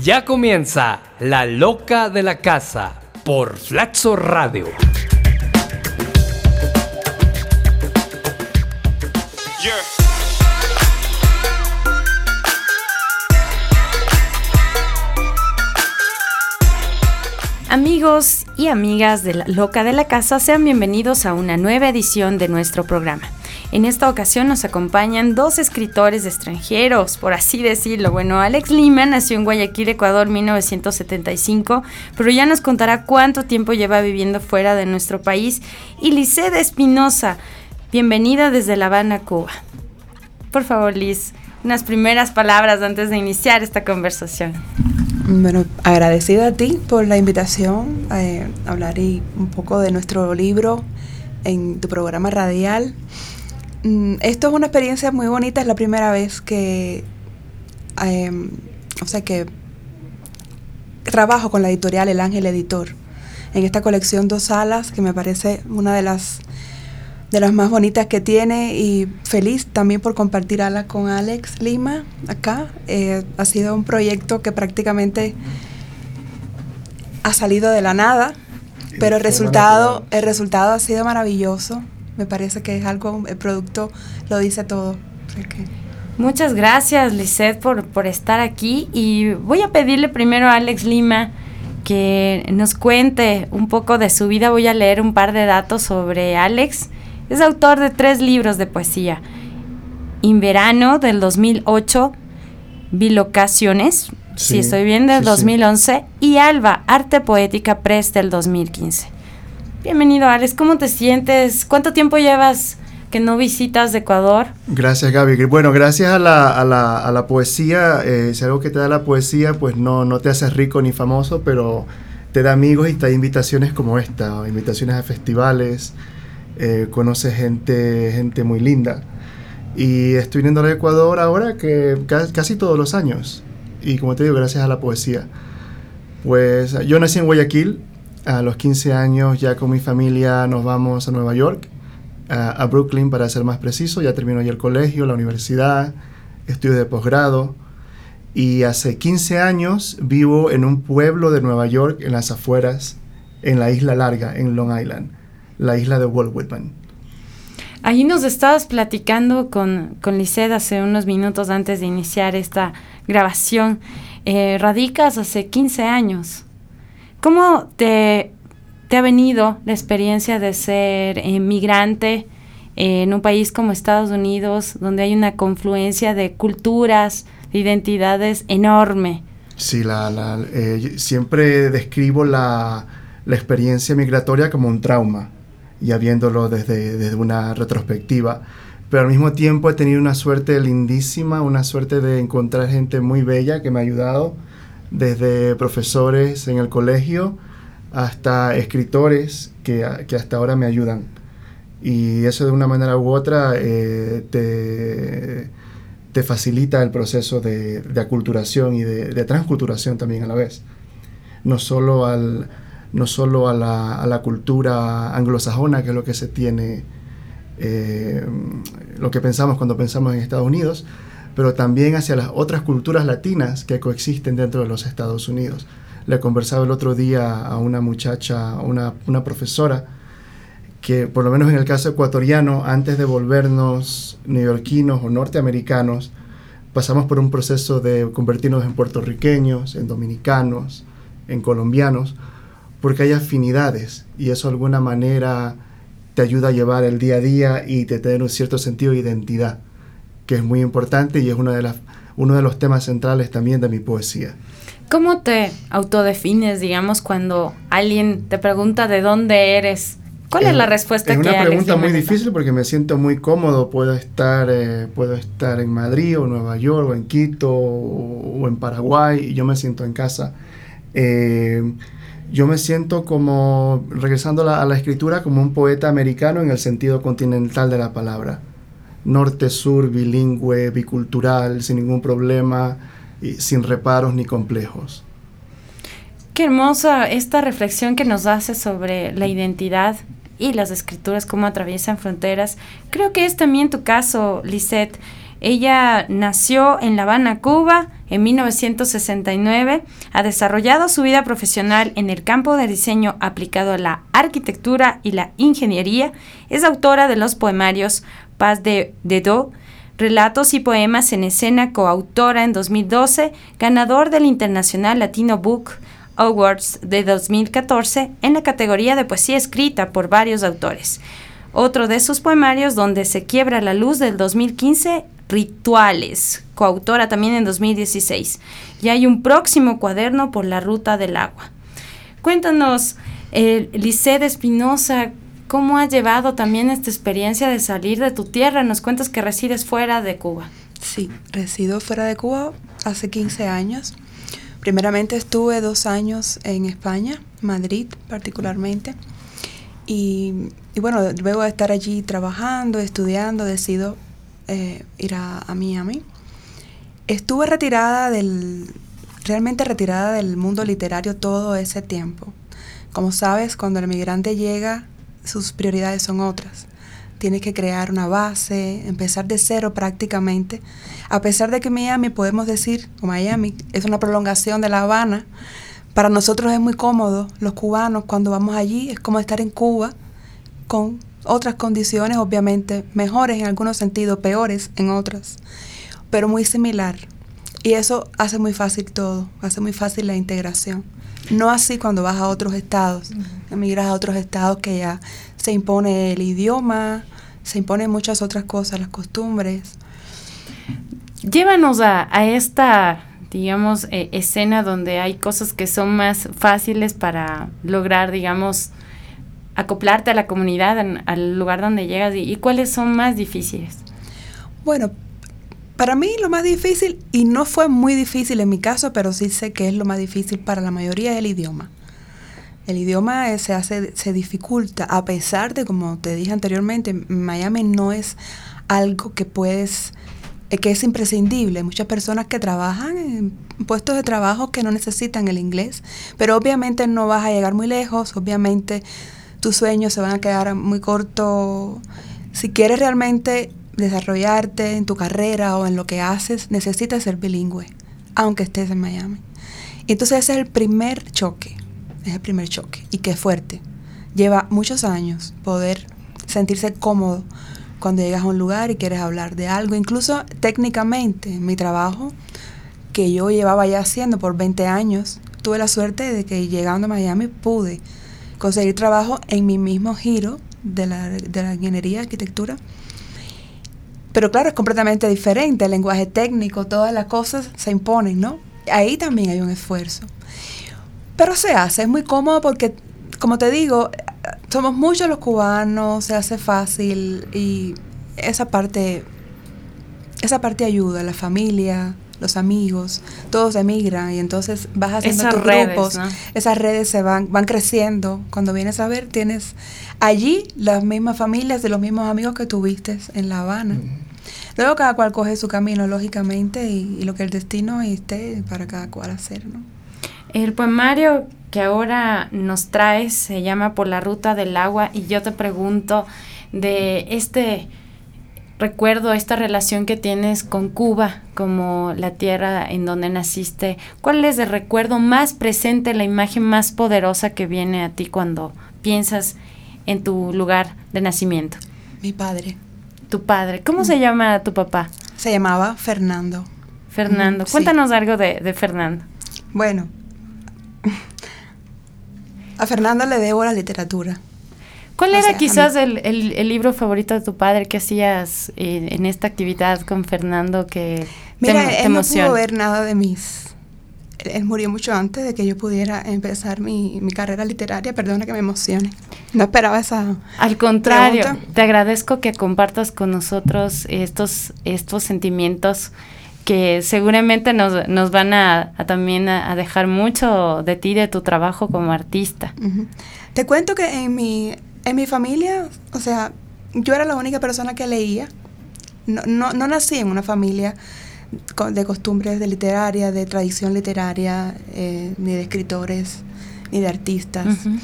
Ya comienza La Loca de la Casa por Flaxo Radio. Yeah. Amigos y amigas de La Loca de la Casa, sean bienvenidos a una nueva edición de nuestro programa. En esta ocasión nos acompañan dos escritores extranjeros, por así decirlo. Bueno, Alex Lima nació en Guayaquil, Ecuador, 1975, pero ya nos contará cuánto tiempo lleva viviendo fuera de nuestro país. Y Lizeth Espinosa, bienvenida desde La Habana, Cuba. Por favor, Liz, unas primeras palabras antes de iniciar esta conversación. Bueno, agradecida a ti por la invitación a hablar un poco de nuestro libro en tu programa radial. Esto es una experiencia muy bonita, es la primera vez que que trabajo con la editorial El Ángel Editor en esta colección Dos Alas, que me parece una de las más bonitas que tiene, y feliz también por compartir alas con Alex Lima acá. Ha sido un proyecto que prácticamente ha salido de la nada, pero el resultado ha sido maravilloso. Me parece que es algo, el producto lo dice todo. Muchas gracias, Lizeth, por estar aquí, y voy a pedirle primero a Alex Lima que nos cuente un poco de su vida. Voy a leer un par de datos sobre Alex. Es autor de 3 libros de poesía: Inverano, del 2008, Bilocaciones, si estoy bien, del 2011, y Alba, Arte Poética Press, del 2015. Bienvenido, Alex. ¿Cómo te sientes? ¿Cuánto tiempo llevas que no visitas de Ecuador? Gracias, Gaby. Bueno, gracias a la poesía, si algo que te da la poesía, pues no te haces rico ni famoso, pero te da amigos y te da invitaciones como esta, invitaciones a festivales, conoces gente muy linda. Y estoy viniendo a Ecuador ahora que casi todos los años. Y como te digo, gracias a la poesía. Pues yo nací en Guayaquil. A los 15 años ya con mi familia nos vamos a Nueva York, a Brooklyn para ser más preciso. Ya termino ya el colegio, la universidad, estudios de posgrado. Y hace 15 años vivo en un pueblo de Nueva York, en las afueras, en la Isla Larga, en Long Island, la isla de Walt Whitman. Ahí nos estabas platicando con Lizeth hace unos minutos antes de iniciar esta grabación. Radicas hace 15 años. ¿Cómo te ha venido la experiencia de ser migrante en un país como Estados Unidos, donde hay una confluencia de culturas, de identidades enorme? Sí, siempre describo la experiencia migratoria como un trauma, ya viéndolo desde una retrospectiva, pero al mismo tiempo he tenido una suerte lindísima, una suerte de encontrar gente muy bella que me ha ayudado, desde profesores en el colegio hasta escritores que hasta ahora me ayudan. Y eso de una manera u otra te facilita el proceso de aculturación y de transculturación también a la vez. No solo a la cultura anglosajona, que es lo que se tiene, lo que pensamos cuando pensamos en Estados Unidos, pero también hacia las otras culturas latinas que coexisten dentro de los Estados Unidos. Le conversaba el otro día a una muchacha, una profesora, que por lo menos en el caso ecuatoriano, antes de volvernos neoyorquinos o norteamericanos, pasamos por un proceso de convertirnos en puertorriqueños, en dominicanos, en colombianos, porque hay afinidades, y eso de alguna manera te ayuda a llevar el día a día y te da un cierto sentido de identidad, que es muy importante y es uno de los temas centrales también de mi poesía. ¿Cómo te autodefines, digamos, cuando alguien te pregunta de dónde eres? ¿Cuál es la respuesta que Alex? Es una pregunta muy difícil porque me siento muy cómodo. Puedo estar en Madrid o Nueva York o en Quito o en Paraguay, y yo me siento en casa. Yo me siento como, regresando a la escritura, como un poeta americano en el sentido continental de la palabra. Norte, sur, bilingüe, bicultural, sin ningún problema, y sin reparos ni complejos. Qué hermosa esta reflexión que nos hace sobre la identidad y las escrituras, cómo atraviesan fronteras. Creo que es también tu caso, Lizeth. Ella nació en La Habana, Cuba, en 1969. Ha desarrollado su vida profesional en el campo de diseño aplicado a la arquitectura y la ingeniería. Es autora de los poemarios Paz de Do, Relatos y Poemas en Escena, coautora en 2012, ganador del International Latino Book Awards de 2014 en la categoría de poesía escrita por varios autores. Otro de sus poemarios, Donde se quiebra la luz, del 2015, Rituales, coautora también en 2016. Y hay un próximo cuaderno, Por la ruta del agua. Cuéntanos, Lisset Espinosa, ¿cómo has llevado también esta experiencia de salir de tu tierra? Nos cuentas que resides fuera de Cuba. Sí, resido fuera de Cuba hace 15 años. Primeramente estuve 2 años en España, Madrid particularmente. Y bueno, luego de estar allí trabajando, estudiando, decido ir a Miami. Estuve realmente retirada del mundo literario todo ese tiempo. Como sabes, cuando el migrante llega, sus prioridades son otras. Tienes que crear una base, empezar de cero prácticamente. A pesar de que Miami, podemos decir, o Miami, es una prolongación de La Habana, para nosotros es muy cómodo. Los cubanos, cuando vamos allí, es como estar en Cuba, con otras condiciones, obviamente, mejores en algunos sentidos, peores en otros, pero muy similar. Y eso hace muy fácil todo, hace muy fácil la integración. No así cuando vas a otros estados, emigras a otros estados que ya se impone el idioma, se imponen muchas otras cosas, las costumbres. Llévanos a esta, digamos, escena donde hay cosas que son más fáciles para lograr, digamos, acoplarte a la comunidad, al lugar donde llegas, y cuáles son más difíciles. Bueno, para mí lo más difícil, y no fue muy difícil en mi caso, pero sí sé que es lo más difícil para la mayoría, es el idioma. El idioma se dificulta, a pesar de, como te dije anteriormente, Miami no es algo que que es imprescindible. Hay muchas personas que trabajan en puestos de trabajo que no necesitan el inglés, pero obviamente no vas a llegar muy lejos, obviamente tus sueños se van a quedar muy cortos. Si quieres realmente desarrollarte en tu carrera o en lo que haces, necesitas ser bilingüe, aunque estés en Miami. Entonces ese es el primer choque, y que es fuerte. Lleva muchos años poder sentirse cómodo cuando llegas a un lugar y quieres hablar de algo. Incluso técnicamente, mi trabajo, que yo llevaba ya haciendo por 20 años, tuve la suerte de que llegando a Miami pude conseguir trabajo en mi mismo giro de la ingeniería, arquitectura. Pero claro, es completamente diferente, el lenguaje técnico, todas las cosas se imponen, ¿no? Ahí también hay un esfuerzo. Pero se hace, es muy cómodo porque, como te digo, somos muchos los cubanos, se hace fácil y esa parte ayuda, la familia, los amigos, todos emigran y entonces vas haciendo esas tus grupos, ¿no? Esas redes se van creciendo. Cuando vienes a ver, tienes allí las mismas familias de los mismos amigos que tuviste en La Habana. Luego cada cual coge su camino, lógicamente, y lo que el destino esté para cada cual hacer, ¿no? El poemario que ahora nos traes se llama Por la ruta del agua, y yo te pregunto de este recuerdo, esta relación que tienes con Cuba como la tierra en donde naciste. ¿Cuál es el recuerdo más presente, la imagen más poderosa que viene a ti cuando piensas en tu lugar de nacimiento? Mi padre. Tu padre. ¿Cómo se llama tu papá? Se llamaba Fernando. Fernando. Cuéntanos algo de Fernando. Bueno, a Fernando le debo la literatura. ¿Cuál era quizás el libro favorito de tu padre que hacías en esta actividad con Fernando que te emociona? No pudo ver nada de él murió mucho antes de que yo pudiera empezar mi carrera literaria. Perdona que me emocione. No esperaba esa Al contrario, pregunta. Te agradezco que compartas con nosotros estos sentimientos que seguramente nos van a también a dejar mucho de ti, de tu trabajo como artista. Uh-huh. Te cuento que en mi familia, o sea, yo era la única persona que leía. No nací en una familia de costumbres de literaria, de tradición literaria, ni de escritores, ni de artistas. Uh-huh.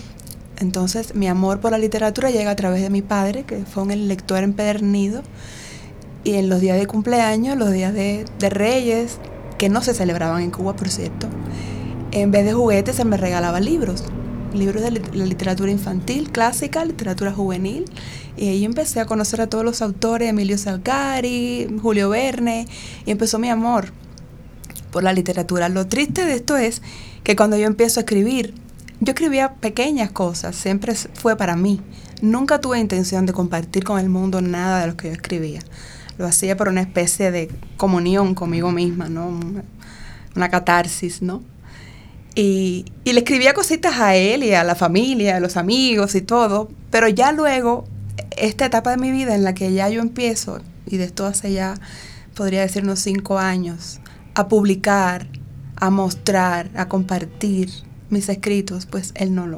Entonces, mi amor por la literatura llega a través de mi padre, que fue un lector empedernido. Y en los días de cumpleaños, los días de Reyes, que no se celebraban en Cuba, por cierto, en vez de juguetes se me regalaban libros de la literatura infantil, clásica, literatura juvenil. Y ahí empecé a conocer a todos los autores, Emilio Salgari, Julio Verne, y empezó mi amor por la literatura. Lo triste de esto es que cuando yo empiezo a escribir, yo escribía pequeñas cosas, siempre fue para mí. Nunca tuve intención de compartir con el mundo nada de lo que yo escribía. Lo hacía por una especie de comunión conmigo misma, ¿no? Una catarsis, ¿no? Y le escribía cositas a él y a la familia, a los amigos y todo, pero ya luego, esta etapa de mi vida en la que ya yo empiezo, y de esto hace ya, podría decir unos 5 años, a publicar, a mostrar, a compartir mis escritos, pues él no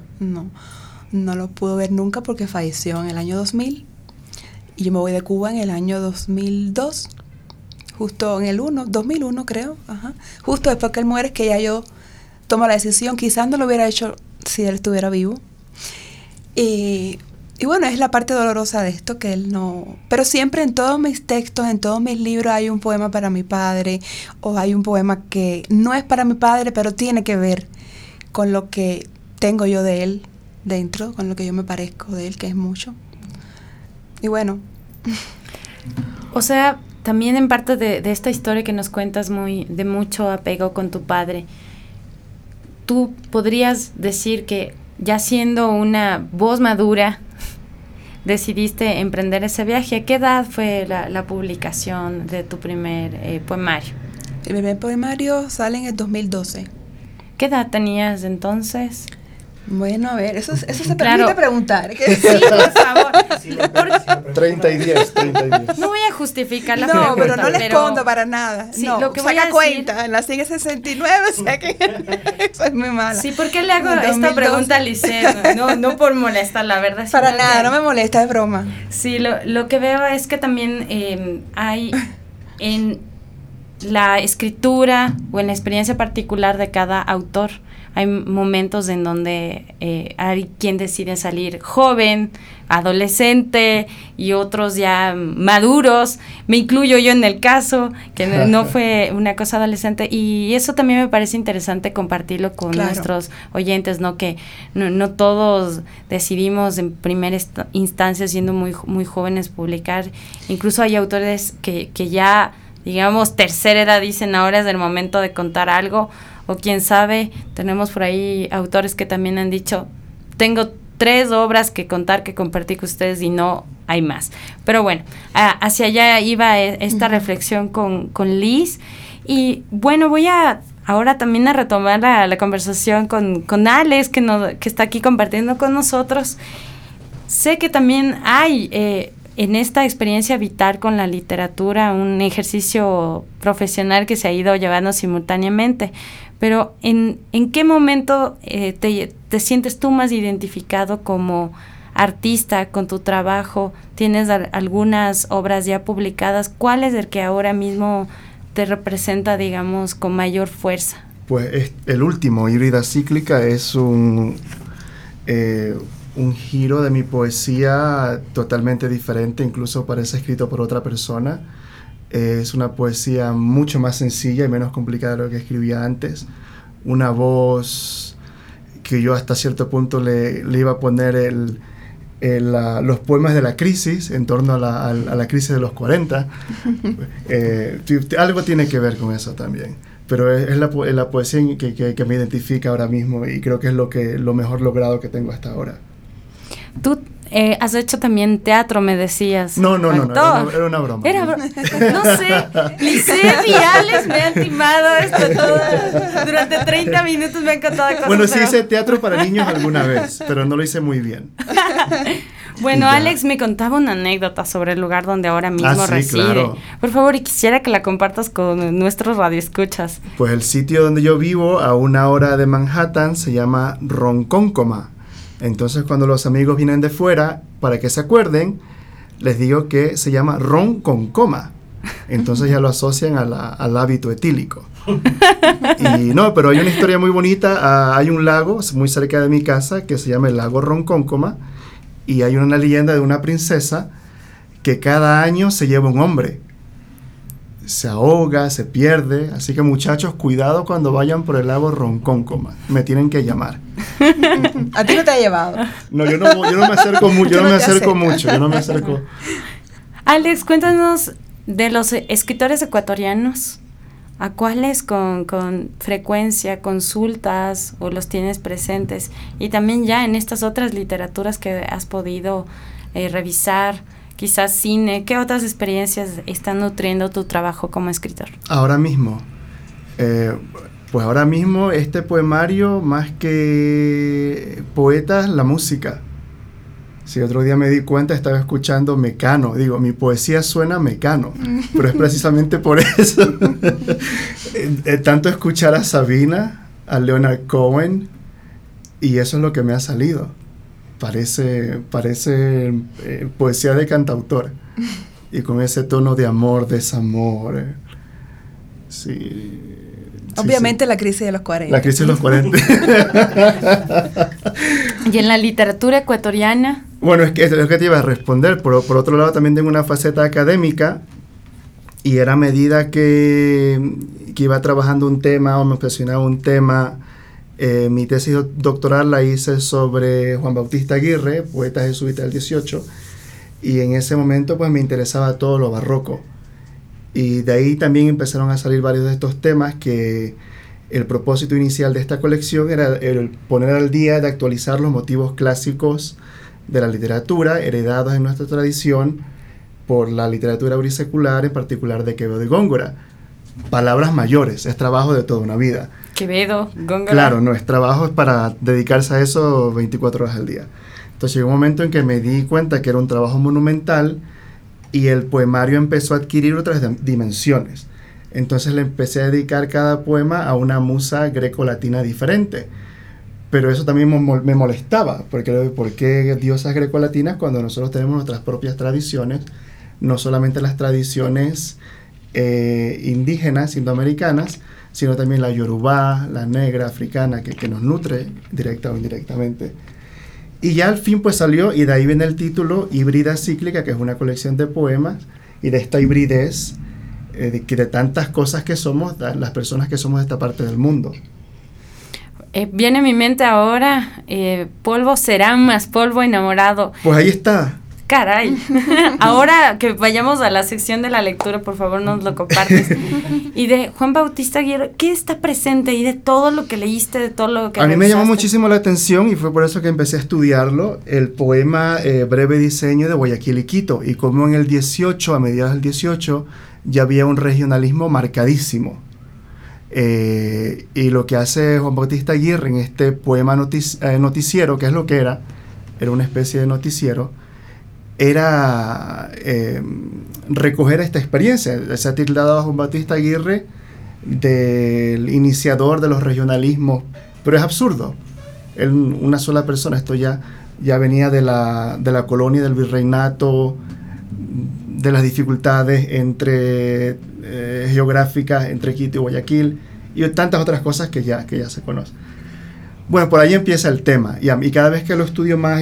lo pudo ver nunca porque falleció en el año 2000, y yo me voy de Cuba en el año 2002, justo en el 2001 creo, justo después que él muere es que ya yo tomo la decisión. Quizás no lo hubiera hecho si él estuviera vivo. Y bueno, es la parte dolorosa de esto, que él no... Pero siempre en todos mis textos, en todos mis libros hay un poema para mi padre, o hay un poema que no es para mi padre, pero tiene que ver con lo que tengo yo de él dentro, con lo que yo me parezco de él, que es mucho. Y bueno. O sea, también en parte de esta historia que nos cuentas de mucho apego con tu padre, tú podrías decir que ya siendo una voz madura, decidiste emprender ese viaje. ¿A qué edad fue la publicación de tu primer poemario? El primer poemario sale en el 2012. ¿Qué edad tenías entonces? Bueno, a ver, eso se permite preguntar. Sí, por favor. 30 y 10. No voy a justificar la pregunta. No, pero no le escondo para nada. Sí, no, lo que saca voy a cuenta, nací en el 69, o sea que eso es muy mala. Sí, ¿por qué le hago esta pregunta a Lisette? No por molestar, la verdad. Para nada, no me molesta, es broma. Sí, lo que veo es que también hay en la escritura o en la experiencia particular de cada autor, hay momentos en donde hay quien decide salir joven, adolescente, y otros ya maduros. Me incluyo yo en el caso, que no fue una cosa adolescente, y eso también me parece interesante compartirlo con nuestros oyentes, ¿no? Que no todos decidimos en primera instancia, siendo muy, muy jóvenes, publicar. Incluso hay autores que ya, digamos, tercera edad, dicen ahora es el momento de contar algo, o quién sabe, tenemos por ahí autores que también han dicho, tengo 3 obras que contar, que compartir con ustedes y no hay más. Pero bueno, hacia allá iba esta reflexión con Liz. Y bueno, voy ahora también a retomar la conversación con Alex, que está aquí compartiendo con nosotros. Sé que también hay en esta experiencia vital con la literatura un ejercicio profesional que se ha ido llevando simultáneamente. Pero ¿en qué momento te sientes tú más identificado como artista con tu trabajo? ¿Tienes algunas obras ya publicadas? ¿Cuál es el que ahora mismo te representa, digamos, con mayor fuerza? Pues el último, Híbrida Cíclica, es un giro de mi poesía totalmente diferente, incluso parece escrito por otra persona. Es una poesía mucho más sencilla y menos complicada de lo que escribía antes. Una voz que yo hasta cierto punto le iba a poner los poemas de la crisis, en torno a la crisis de los 40. Algo tiene que ver con eso también. Pero es la poesía que me identifica ahora mismo, y creo que es lo mejor logrado que tengo hasta ahora. Tú has hecho también teatro, me decías. No, era una broma. No sé, Lisette y Alex me han timado durante 30 minutos me han contado cosas. Bueno, sí hice teatro para niños alguna vez, pero no lo hice muy bien. Bueno, Alex me contaba una anécdota sobre el lugar donde ahora mismo reside. Claro. Por favor, y quisiera que la compartas con nuestros radioescuchas. Pues el sitio donde yo vivo, a 1 hora de Manhattan, se llama Ronkonkoma. Entonces, cuando los amigos vienen de fuera, para que se acuerden, les digo que se llama ron con coma. Entonces ya lo asocian al hábito etílico. Y no, pero hay una historia muy bonita. Hay un lago muy cerca de mi casa que se llama el lago Ronkonkoma, y hay una leyenda de una princesa que cada año se lleva un hombre. se ahoga, se pierde. Así que muchachos, cuidado cuando vayan por el lago Ronkonkoma. Me tienen que llamar. ¿A ti no te ha llevado? No, yo no me acerco mucho, yo no me acerco. Alex, cuéntanos de los escritores ecuatorianos. ¿A cuáles con frecuencia consultas o los tienes presentes? Y también ya en estas otras literaturas que has podido revisar, quizás cine, ¿qué otras experiencias están nutriendo tu trabajo como escritor? Ahora mismo, pues ahora mismo este poemario, más que poetas, la música. Sí, otro día me di cuenta, estaba escuchando Mecano. Digo, mi poesía suena a Mecano, pero es precisamente por eso. Tanto escuchar a Sabina, a Leonard Cohen, y eso es lo que me ha salido. Parece poesía de cantautor. Y con ese tono de amor, desamor. Sí. Obviamente sí. La crisis de los 40. La crisis de los 40. ¿Y en la literatura ecuatoriana? Bueno, es lo que te iba a responder. Por otro lado, también tengo una faceta académica, y era a medida que iba trabajando un tema o me obsesionaba un tema. Mi tesis doctoral la hice sobre Juan Bautista Aguirre, poeta jesuita del 18, y en ese momento pues me interesaba todo lo barroco. Y de ahí también empezaron a salir varios de estos temas, que el propósito inicial de esta colección era el poner al día, de actualizar los motivos clásicos de la literatura, heredados en nuestra tradición por la literatura aurisecular, en particular de Quevedo y Góngora. Palabras mayores, es trabajo de toda una vida. Quevedo, Góngora. Claro, no, es trabajo para dedicarse a eso 24 horas al día. Entonces llegó un momento en que me di cuenta que era un trabajo monumental, y el poemario empezó a adquirir otras dimensiones. Entonces le empecé a dedicar cada poema a una musa greco-latina diferente. Pero eso también me molestaba, porque ¿por qué diosas greco-latinas cuando nosotros tenemos nuestras propias tradiciones? No solamente las tradiciones indígenas, indoamericanas, sino también la yorubá, la negra, africana, que nos nutre directa o indirectamente. Y ya al fin pues salió, y de ahí viene el título, Híbrida Cíclica, que es una colección de poemas, y de esta hibridez, de tantas cosas que somos, las personas que somos de esta parte del mundo. Viene a mi mente ahora, polvo será más polvo enamorado. Pues ahí está. Caray. Ahora que vayamos a la sección de la lectura, por favor nos lo compartes. Y de Juan Bautista Aguirre, ¿qué está presente? Y de todo lo que leíste, de todo lo que a mí me revisaste. llamó muchísimo la atención, y fue por eso que empecé a estudiarlo, el poema Breve Diseño de Guayaquil y Quito, y como en el 18, a mediados del 18, ya había un regionalismo marcadísimo. Y lo que hace Juan Bautista Aguirre en este poema noticiero, que es lo que era una especie de noticiero, era recoger esta experiencia. Se ha tildado a Juan Bautista Aguirre del iniciador de los regionalismos, pero es absurdo. Él, una sola persona, esto ya venía de la colonia, del virreinato, de las dificultades geográficas entre Quito y Guayaquil, y tantas otras cosas que ya se conocen. Bueno, por ahí empieza el tema, y cada vez que lo estudio más,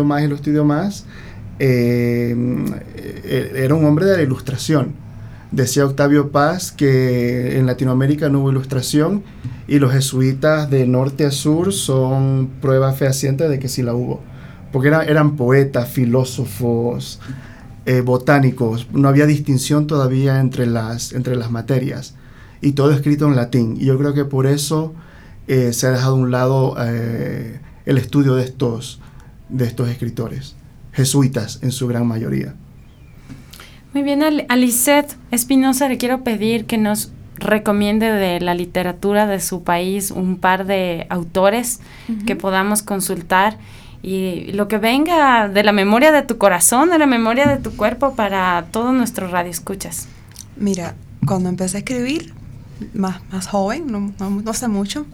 era un hombre de la ilustración. Decía Octavio Paz que en Latinoamérica no hubo ilustración, y los jesuitas de norte a sur son prueba fehaciente de que sí la hubo, porque eran poetas, filósofos, botánicos. No había distinción todavía entre las materias, y todo escrito en latín, y yo creo que por eso se ha dejado a un lado el estudio de estos escritores jesuitas en su gran mayoría. Muy bien, a Lisette Espinosa le quiero pedir que nos recomiende de la literatura de su país un par de autores que podamos consultar, y lo que venga de la memoria de tu corazón, de la memoria de tu cuerpo, para todos nuestros radioescuchas. Mira, cuando empecé a escribir, más joven, no sé mucho,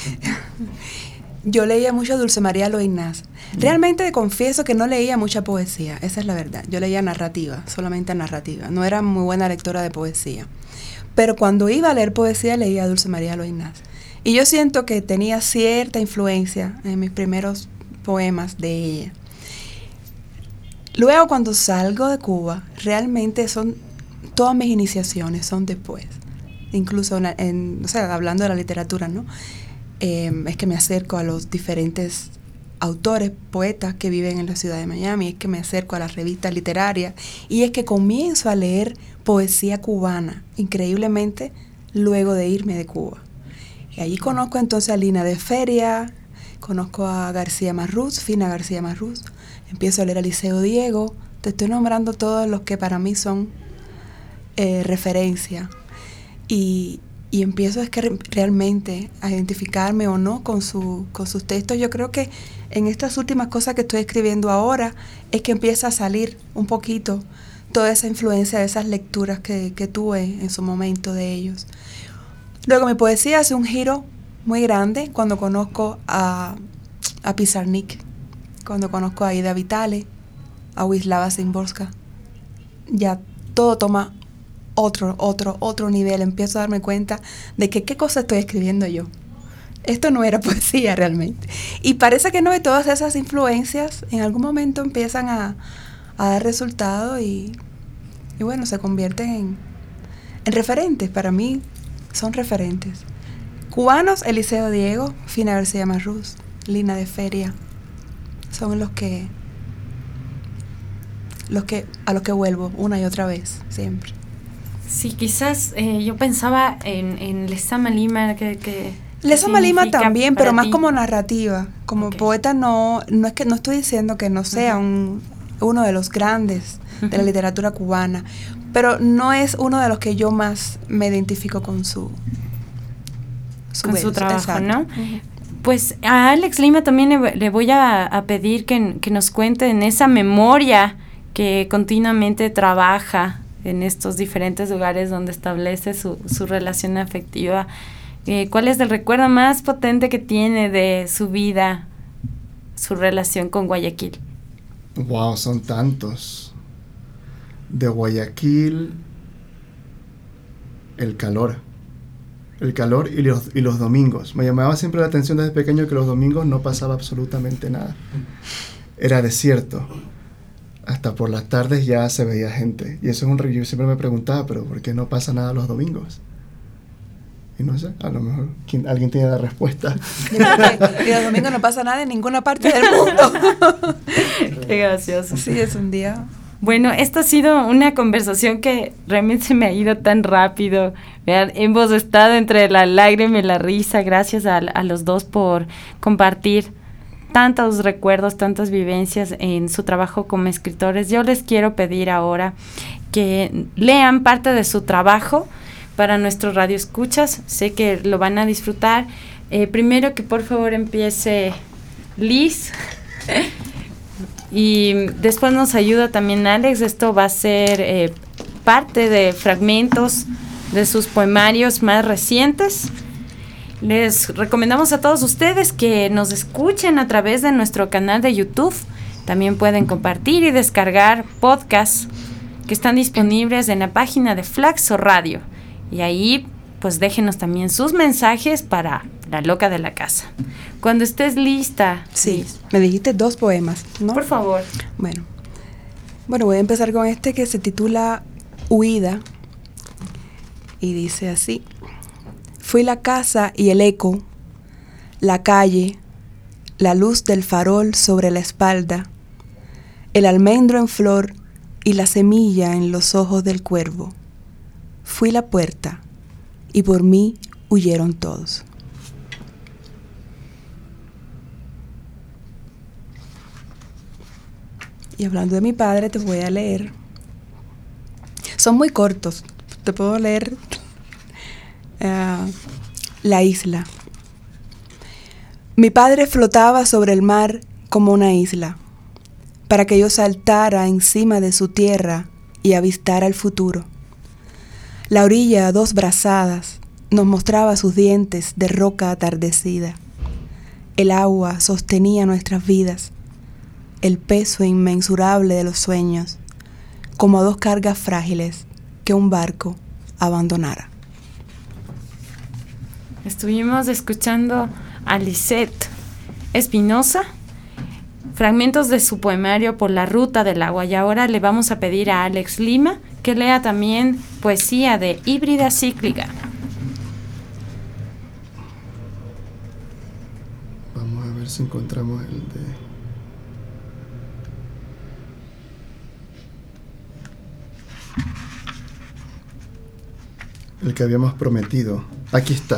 yo leía mucho a Dulce María Loinás. Realmente confieso que no leía mucha poesía, esa es la verdad. Yo leía narrativa, solamente narrativa. No era muy buena lectora de poesía. Pero cuando iba a leer poesía, leía a Dulce María Loinás. Y yo siento que tenía cierta influencia en mis primeros poemas de ella. Luego, cuando salgo de Cuba, realmente son todas mis iniciaciones son después. Incluso, hablando de la literatura, ¿no? Es que me acerco a los diferentes autores, poetas que viven en la ciudad de Miami, es que me acerco a las revistas literarias y es que comienzo a leer poesía cubana, increíblemente, luego de irme de Cuba. Y allí conozco entonces a Lina de Feria, conozco a García Marrús, Fina García Marrús, empiezo a leer a Liceo Diego, te estoy nombrando todos los que para mí son referencia. Y empiezo realmente a identificarme o no con sus textos. Yo creo que en estas últimas cosas que estoy escribiendo ahora es que empieza a salir un poquito toda esa influencia de esas lecturas que tuve en su momento de ellos. Luego mi poesía hace un giro muy grande cuando conozco a Pizarnik, cuando conozco a Aida Vitale, a Wisława Szymborska. Ya todo toma otro nivel. Empiezo a darme cuenta de que qué cosa estoy escribiendo yo. Esto no era poesía realmente. Y parece que no, de todas esas influencias en algún momento empiezan a dar resultado y bueno, se convierten en referentes. Para mí son referentes. Cubanos, Eliseo Diego, Fina García Marrús, Lina de Feria, son a los que vuelvo una y otra vez, siempre. Sí, quizás yo pensaba en Lezama Lima, que Lezama Lima también, pero más ti? como narrativa. Como poeta no estoy diciendo que no sea uno de los grandes de la literatura cubana, pero no es uno de los que yo más me identifico con su trabajo, exacto. ¿no? Pues a Alex Lima también le voy a pedir que nos cuente en esa memoria que continuamente trabaja en estos diferentes lugares donde establece su relación afectiva. ¿Cuál es el recuerdo más potente que tiene de su vida, su relación con Guayaquil? Wow, son tantos. De Guayaquil, el calor y los domingos. Me llamaba siempre la atención desde pequeño que los domingos no pasaba absolutamente nada. Era desierto. Hasta por las tardes ya se veía gente. Y eso es yo siempre me preguntaba, pero ¿por qué no pasa nada los domingos? Y no sé, a lo mejor alguien tiene la respuesta. Y los domingos no pasa nada en ninguna parte del mundo. Qué gracioso. Sí, es un día. Bueno, esta ha sido una conversación que realmente se me ha ido tan rápido. Vean, hemos estado entre la lágrima y la risa. Gracias a los dos por compartir tantos recuerdos, tantas vivencias en su trabajo como escritores. Yo les quiero pedir ahora que lean parte de su trabajo para nuestros radioescuchas. Sé que lo van a disfrutar. Primero que por favor empiece Liz. Y después nos ayuda también Alex. Esto va a ser parte de fragmentos de sus poemarios más recientes. Les recomendamos a todos ustedes que nos escuchen a través de nuestro canal de YouTube. También pueden compartir y descargar podcasts que están disponibles en la página de Flaxo Radio. Y ahí, pues déjenos también sus mensajes para La Loca de la Casa. Cuando estés lista. Sí, Liz. me dijiste 2 poemas, ¿no? Por favor. Bueno, voy a empezar con este que se titula Huida. Y dice así. Fui la casa y el eco, la calle, la luz del farol sobre la espalda, el almendro en flor y la semilla en los ojos del cuervo. Fui la puerta y por mí huyeron todos. Y hablando de mi padre, te voy a leer. Son muy cortos. Te puedo leer La isla. Mi padre flotaba sobre el mar como una isla, para que yo saltara encima de su tierra y avistara el futuro. La orilla a 2 brazadas nos mostraba sus dientes de roca atardecida. El agua sostenía nuestras vidas, el peso inmensurable de los sueños, como 2 cargas frágiles que un barco abandonara. Estuvimos escuchando a Lisette Espinosa, fragmentos de su poemario Por la ruta del agua, y ahora le vamos a pedir a Alex Lima que lea también poesía de Híbrida Cíclica. Vamos a ver si encontramos el de... el que habíamos prometido. Aquí está.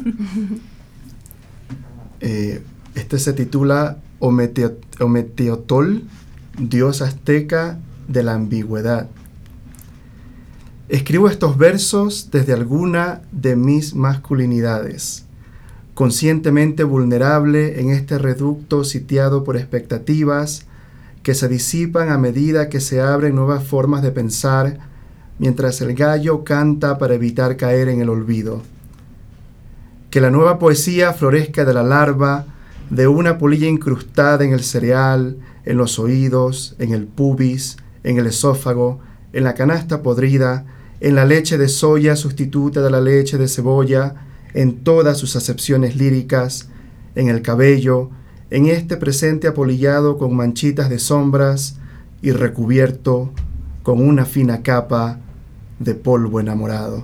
Este se titula Ometeotl, dios azteca de la ambigüedad. Escribo estos versos desde alguna de mis masculinidades, conscientemente vulnerable en este reducto sitiado por expectativas que se disipan a medida que se abren nuevas formas de pensar, mientras el gallo canta para evitar caer en el olvido. Que la nueva poesía florezca de la larva, de una polilla incrustada en el cereal, en los oídos, en el pubis, en el esófago, en la canasta podrida, en la leche de soya sustituta de la leche de cebolla, en todas sus acepciones líricas, en el cabello, en este presente apolillado con manchitas de sombras y recubierto con una fina capa de polvo enamorado.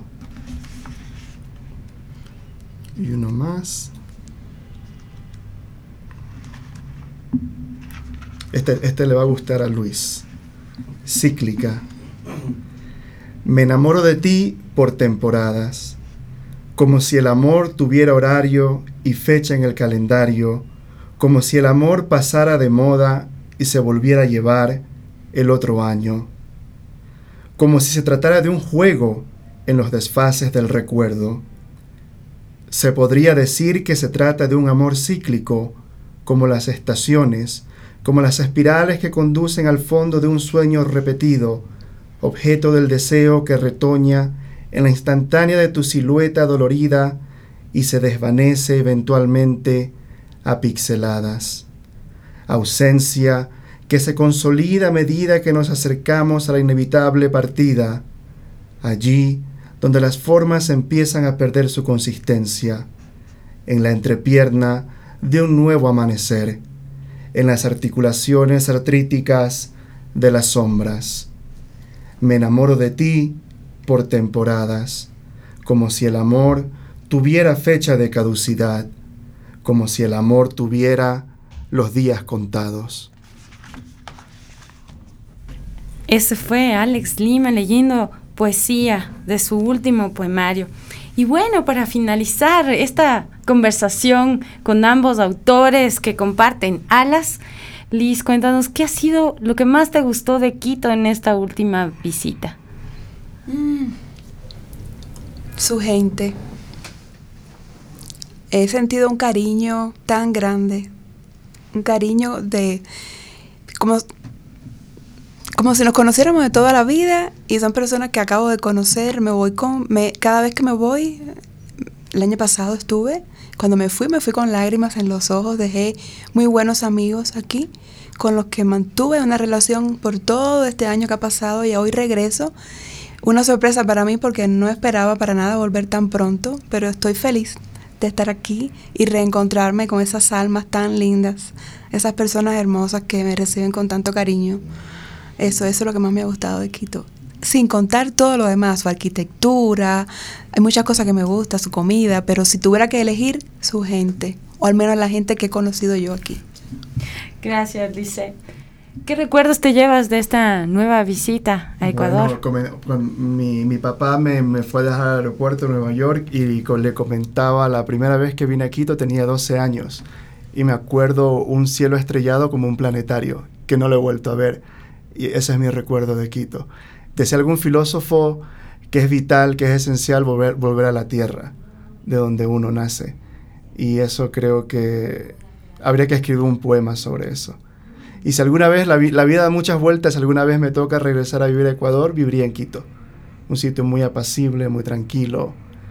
Y uno más. Este le va a gustar a Luis. Cíclica. Me enamoro de ti por temporadas, como si el amor tuviera horario y fecha en el calendario, como si el amor pasara de moda y se volviera a llevar el otro año, como si se tratara de un juego en los desfases del recuerdo. Se podría decir que se trata de un amor cíclico, como las estaciones, como las espirales que conducen al fondo de un sueño repetido, objeto del deseo que retoña en la instantánea de tu silueta dolorida y se desvanece eventualmente a pixeladas. Ausencia que se consolida a medida que nos acercamos a la inevitable partida, allí donde las formas empiezan a perder su consistencia, en la entrepierna de un nuevo amanecer, en las articulaciones artríticas de las sombras. Me enamoro de ti por temporadas, como si el amor tuviera fecha de caducidad, como si el amor tuviera los días contados. Ese fue Alex Lima leyendo poesía de su último poemario. Y bueno, para finalizar esta conversación con ambos autores que comparten alas, Liz, cuéntanos, ¿qué ha sido lo que más te gustó de Quito en esta última visita? Su gente. He sentido un cariño tan grande, un cariño de como si nos conociéramos de toda la vida, y son personas que acabo de conocer. Cada vez que me voy, el año pasado cuando me fui con lágrimas en los ojos. Dejé muy buenos amigos aquí, con los que mantuve una relación por todo este año que ha pasado, y hoy regreso. Una sorpresa para mí porque no esperaba para nada volver tan pronto, pero estoy feliz de estar aquí y reencontrarme con esas almas tan lindas, esas personas hermosas que me reciben con tanto cariño. Eso es lo que más me ha gustado de Quito. Sin contar todo lo demás, su arquitectura, hay muchas cosas que me gustan, su comida, pero si tuviera que elegir, su gente, o al menos la gente que he conocido yo aquí. Gracias, Lice. ¿Qué recuerdos te llevas de esta nueva visita a Ecuador? Bueno, mi papá me fue a dejar al aeropuerto de Nueva York y le comentaba, la primera vez que vine a Quito tenía 12 años y me acuerdo un cielo estrellado como un planetario, que no lo he vuelto a ver. Y ese es mi recuerdo de Quito. Decía algún filósofo que es vital, que es esencial volver a la tierra, de donde uno nace. Y eso creo que habría que escribir un poema sobre eso. Y si alguna vez la vida da muchas vueltas, si alguna vez me toca regresar a vivir a Ecuador, viviría en Quito. Un sitio muy apacible, muy tranquilo.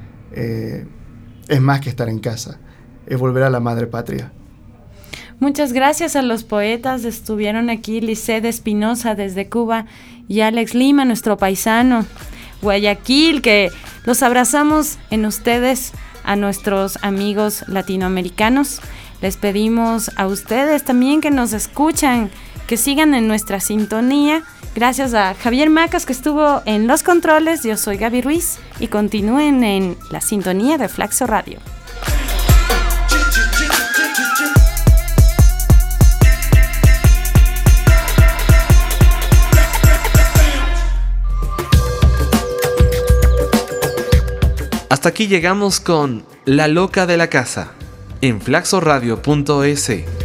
Es más que estar en casa. Es volver a la madre patria. Muchas gracias a los poetas. Estuvieron aquí Lisette Espinosa desde Cuba y Alex Lima, nuestro paisano, Guayaquil, que los abrazamos en ustedes, a nuestros amigos latinoamericanos. Les pedimos a ustedes también que nos escuchan, que sigan en nuestra sintonía. Gracias a Javier Macas, que estuvo en los controles. Yo soy Gaby Ruiz y continúen en la sintonía de Flaxo Radio. Hasta aquí llegamos con La Loca de la Casa en flaxoradio.es.